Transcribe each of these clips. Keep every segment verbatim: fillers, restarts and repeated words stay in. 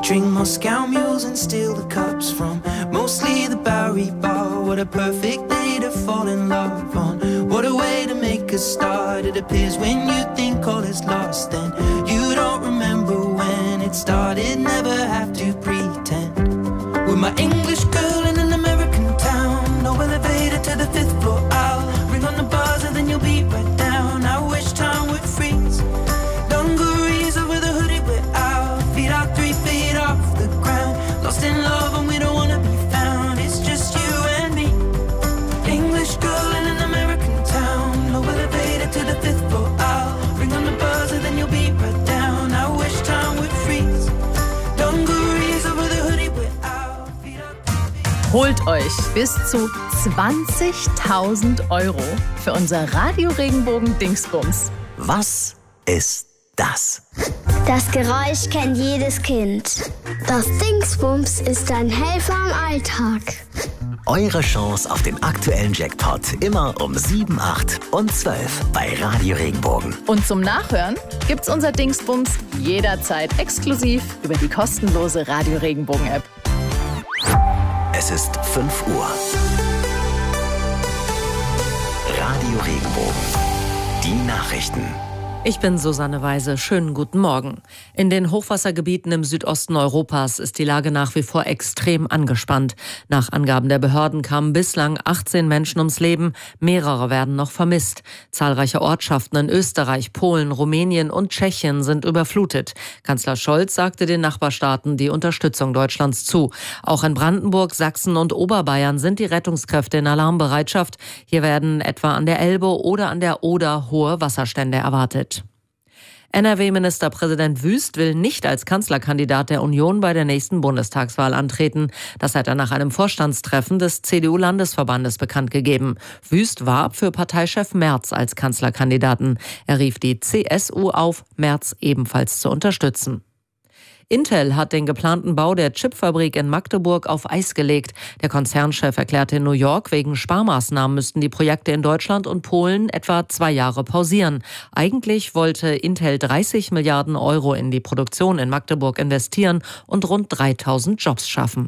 drink Moscow mules and steal the cups from mostly the Bowery Bar. What a perfect day to fall in love on. What a way to make a start. It appears when you think all is lost and you don't remember when it started. Never have to pretend. With my English girl in an American town, no elevator to the fifth floor. I'll ring on the buzzer, then you'll be right down. I wish time would freeze. Dungarees over the hoodie we're out. Feet out three feet off the ground. Lost in love and we don't wanna be found. It's just you and me. English girl in an American town. No elevator to the fifth floor. I'll ring on the buzzer, then you'll be right down. I wish time would freeze. Dungarees over the hoodie we're out. Feet out three feet. Holt euch bis zu zwanzigtausend Euro für unser Radio Regenbogen Dingsbums. Was ist das? Das Geräusch kennt jedes Kind. Das Dingsbums ist ein Helfer im Alltag. Eure Chance auf den aktuellen Jackpot immer um sieben, acht und zwölf bei Radio Regenbogen. Und zum Nachhören gibt's unser Dingsbums jederzeit exklusiv über die kostenlose Radio Regenbogen App. Es ist fünf Uhr. Radio Regenbogen. Die Nachrichten. Ich bin Susanne Weise. Schönen guten Morgen. In den Hochwassergebieten im Südosten Europas ist die Lage nach wie vor extrem angespannt. Nach Angaben der Behörden kamen bislang achtzehn Menschen ums Leben. Mehrere werden noch vermisst. Zahlreiche Ortschaften in Österreich, Polen, Rumänien und Tschechien sind überflutet. Kanzler Scholz sagte den Nachbarstaaten die Unterstützung Deutschlands zu. Auch in Brandenburg, Sachsen und Oberbayern sind die Rettungskräfte in Alarmbereitschaft. Hier werden etwa an der Elbe oder an der Oder hohe Wasserstände erwartet. N R W-Ministerpräsident Wüst will nicht als Kanzlerkandidat der Union bei der nächsten Bundestagswahl antreten. Das hat er nach einem Vorstandstreffen des C D U-Landesverbandes bekannt gegeben. Wüst warb für Parteichef Merz als Kanzlerkandidaten. Er rief die C S U auf, Merz ebenfalls zu unterstützen. Intel hat den geplanten Bau der Chipfabrik in Magdeburg auf Eis gelegt. Der Konzernchef erklärte in New York, wegen Sparmaßnahmen müssten die Projekte in Deutschland und Polen etwa zwei Jahre pausieren. Eigentlich wollte Intel dreißig Milliarden Euro in die Produktion in Magdeburg investieren und rund dreitausend Jobs schaffen.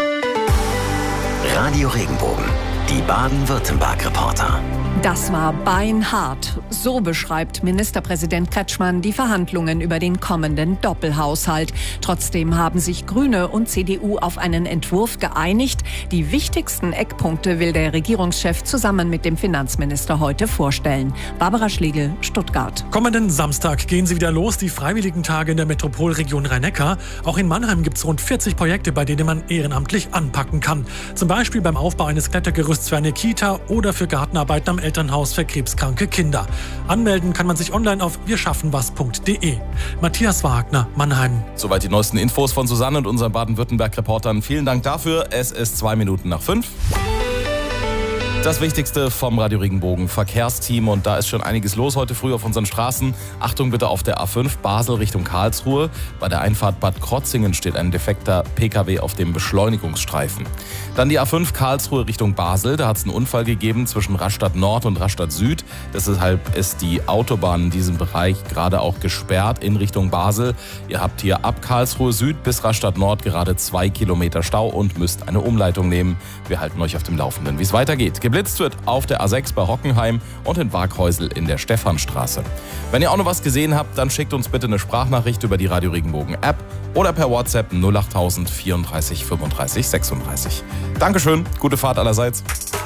Radio Regenbogen. Die Baden-Württemberg-Reporter. Das war beinhart. So beschreibt Ministerpräsident Kretschmann die Verhandlungen über den kommenden Doppelhaushalt. Trotzdem haben sich Grüne und C D U auf einen Entwurf geeinigt. Die wichtigsten Eckpunkte will der Regierungschef zusammen mit dem Finanzminister heute vorstellen. Barbara Schlegel, Stuttgart. Kommenden Samstag gehen sie wieder los, die Freiwilligentage in der Metropolregion Rhein-Neckar. Auch in Mannheim gibt es rund vierzig Projekte, bei denen man ehrenamtlich anpacken kann. Zum Beispiel beim Aufbau eines Klettergerüsts für eine Kita oder für Gartenarbeiten am Elternhaus für krebskranke Kinder. Anmelden kann man sich online auf wir schaffen was punkt de. Matthias Wagner, Mannheim. Soweit die neuesten Infos von Susanne und unseren Baden-Württemberg-Reportern. Vielen Dank dafür. Es ist zwei Minuten nach fünf. Das Wichtigste vom Radio Regenbogen Verkehrsteam, und da ist schon einiges los heute früh auf unseren Straßen. Achtung bitte auf der A fünf Basel Richtung Karlsruhe. Bei der Einfahrt Bad Krotzingen steht ein defekter P K W auf dem Beschleunigungsstreifen. Dann die A fünf Karlsruhe Richtung Basel. Da hat es einen Unfall gegeben zwischen Rastatt Nord und Rastatt Süd. Deshalb ist die Autobahn in diesem Bereich gerade auch gesperrt in Richtung Basel. Ihr habt hier ab Karlsruhe Süd bis Rastatt Nord gerade zwei Kilometer Stau und müsst eine Umleitung nehmen. Wir halten euch auf dem Laufenden, wie es weitergeht. Geblitzt wird auf der A sechs bei Hockenheim und in Waghäusel in der Stephanstraße. Wenn ihr auch noch was gesehen habt, dann schickt uns bitte eine Sprachnachricht über die Radio Regenbogen App oder per WhatsApp null acht tausend vierunddreißig fünfunddreißig sechsunddreißig. Dankeschön, gute Fahrt allerseits.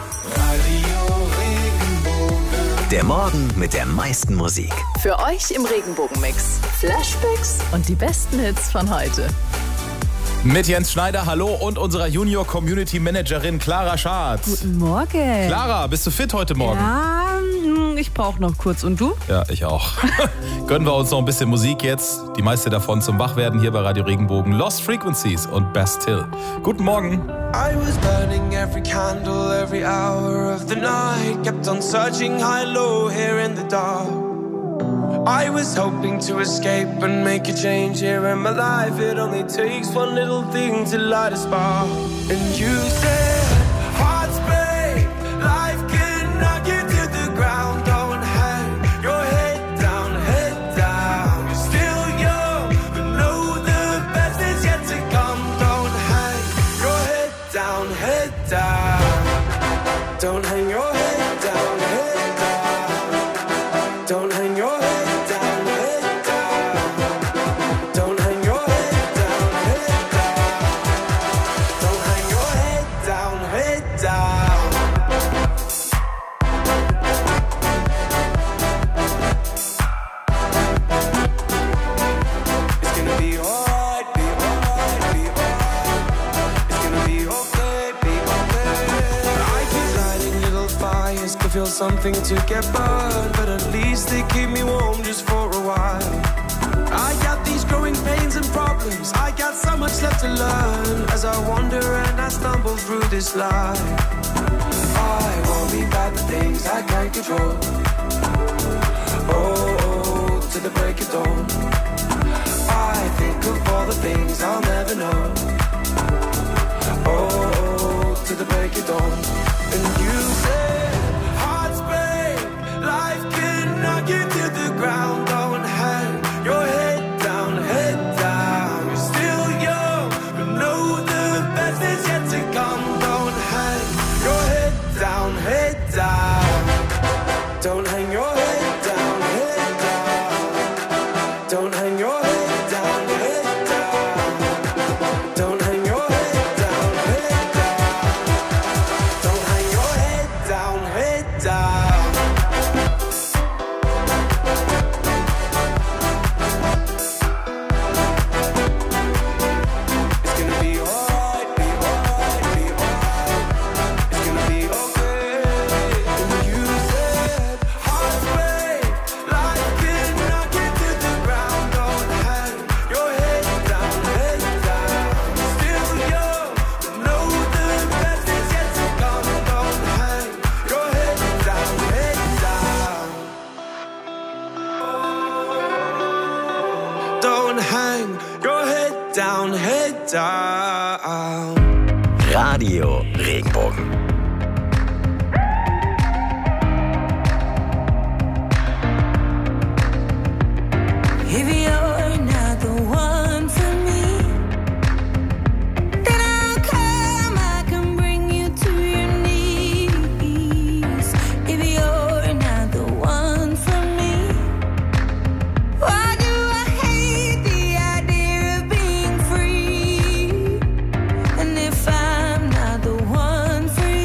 Der Morgen mit der meisten Musik. Für euch im Regenbogenmix Flashbacks und die besten Hits von heute. Mit Jens Schneider, hallo, und unserer Junior Community Managerin Clara Schatz. Guten Morgen. Clara, bist du fit heute Morgen? Ja, ich brauche noch kurz. Und du? Ja, ich auch. Gönnen wir uns noch ein bisschen Musik jetzt. Die meiste davon zum Wachwerden hier bei Radio Regenbogen. Lost Frequencies und Best Till. Guten Morgen. I was burning every candle, every hour of the night. Kept on searching high, low, here in the dark. I was hoping to escape and make a change here in my life. It only takes one little thing to light a spark. And you said, hearts break, life can knock you to the ground. Don't hang your head down, head down. You're still young, but know the best is yet to fires can feel something to get burned, but at least they keep me warm just for a while. I got these growing pains and problems, I got so much left to learn as I wander and I stumble through this life. I worry about the things I can't control. Oh, oh, to the break of dawn. I think of all the things I'll never know. Oh, oh, to the break of dawn. And you said, hearts break, life can knock you to the ground. Don't hang your head down, head down. You're still young, but know the best is yet to come. Don't hang your head down, head down. Don't hang your head down, head down. Don't hang your head down, head down. Don't hang your head down, head down. Don't hang your head down, head down. It's gonna be alright, be alright, be alright. It's gonna be okay. And you said, hearts break, life can knock you to the ground. Don't hang your head down, head down. Still young, but know the best is yet to come. Don't hang your head down, head down. Don't hang your head down, head down. Radio Regenbogen. If you're not the one for me, then I'll come, I can bring you to your knees. If you're not the one for me, why do I hate the idea of being free? And if I'm not the one for you,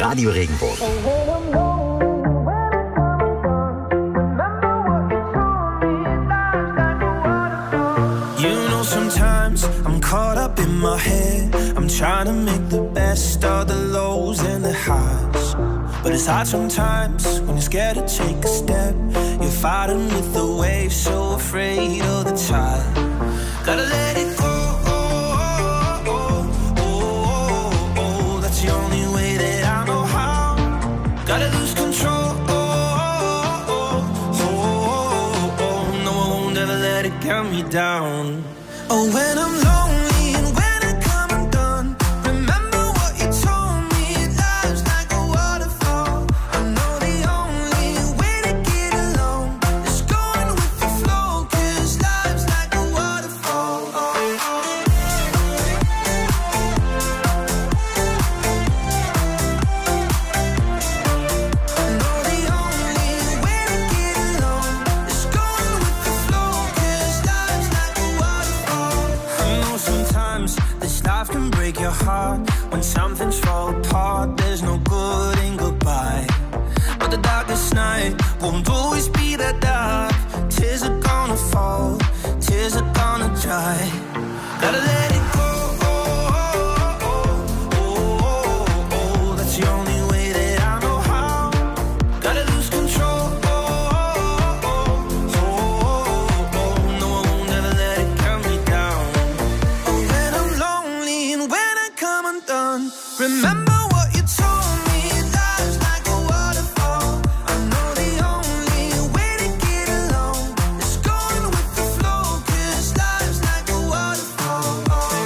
Radio Regenbogen. Sometimes I'm caught up in my head. I'm trying to make the best of the lows and the highs. But it's hard sometimes when you're scared to take a step. You're fighting with the waves, so afraid of the tide. Gotta let it go. Oh, oh, oh, oh, that's the only way that I know how. Gotta lose control. Oh, oh, oh, oh, no, I won't ever let it count me down. Oh, when I'm lonely and when I come undone, remember what you told me, life's like a waterfall. I know the only way to get along is going with the flow, 'cause life's like a waterfall. Oh, oh. I know the only way to get along is going with the flow, 'cause life's like a waterfall. I know sometimes this life can break your heart. When something's fall apart, there's no good in goodbye. But the darkest night won't always be that dark. Tears are gonna fall, tears are gonna dry. Gotta let it go. Oh, oh, oh, oh, oh, that's the only way that I know how. Gotta lose control. Oh, oh, oh, oh, no, I won't ever let it count me down. When I'm lonely and when I come undone, remember what you told me, life's like a waterfall. I know the only way to get along is going with the flow, 'cause life's like a waterfall.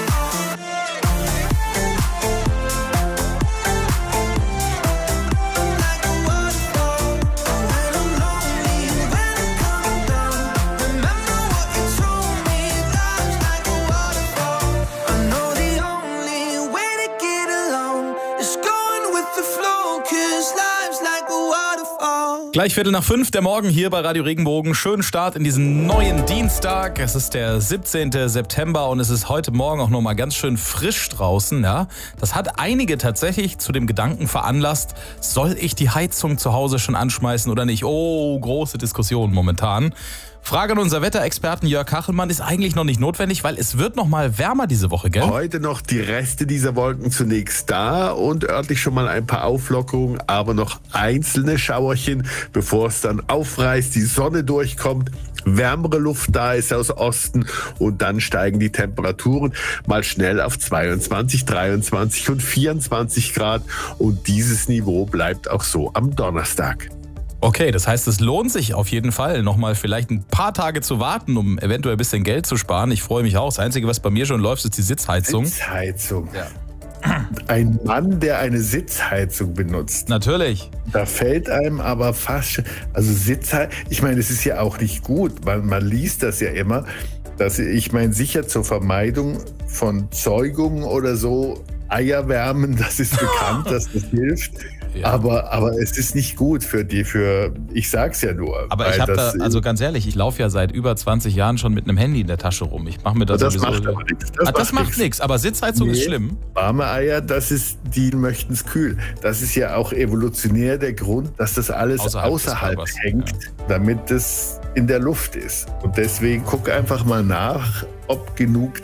Like a waterfall. When I'm lonely and when I come undone, remember what you told me, life's like a waterfall. I know the only way to get along is going with the flow, 'cause life's like a waterfall. Gleich Viertel nach fünf, der Morgen hier bei Radio Regenbogen. Schönen Start in diesen neuen Dienstag. Es ist der siebzehnten September und es ist heute Morgen auch nochmal ganz schön frisch draußen. Ja? Das hat einige tatsächlich zu dem Gedanken veranlasst, soll ich die Heizung zu Hause schon anschmeißen oder nicht? Oh, große Diskussion momentan. Frage an unser Wetterexperten Jörg Kachelmann, ist eigentlich noch nicht notwendig, weil es wird noch mal wärmer diese Woche, gell? Heute noch die Reste dieser Wolken zunächst da und örtlich schon mal ein paar Auflockerungen, aber noch einzelne Schauerchen, bevor es dann aufreißt, die Sonne durchkommt, wärmere Luft da ist aus Osten und dann steigen die Temperaturen mal schnell auf zweiundzwanzig, dreiundzwanzig und vierundzwanzig Grad und dieses Niveau bleibt auch so am Donnerstag. Okay, das heißt, es lohnt sich auf jeden Fall, nochmal vielleicht ein paar Tage zu warten, um eventuell ein bisschen Geld zu sparen. Ich freue mich auch. Das Einzige, was bei mir schon läuft, ist die Sitzheizung. Sitzheizung. Ja. Ein Mann, der eine Sitzheizung benutzt. Natürlich. Da fällt einem aber fast, also Sitzheizung, ich meine, es ist ja auch nicht gut, man, man liest das ja immer, dass ich meine, sicher zur Vermeidung von Zeugungen oder so, Eierwärmen, das ist bekannt, dass das hilft. Ja. Aber, aber es ist nicht gut für die, für, ich sag's ja nur. Aber ich habe da, also ganz ehrlich, ich laufe ja seit über zwanzig Jahren schon mit einem Handy in der Tasche rum. Ich mache mir das, das sowieso. Macht aber nichts. Das, ah, das macht nichts, aber Sitzheizung nee, ist schlimm. Warme Eier, das ist, die möchten's kühl. Das ist ja auch evolutionär der Grund, dass das alles außerhalb, außerhalb hängt, ja. damit es in der Luft ist. Und deswegen guck einfach mal nach, ob genug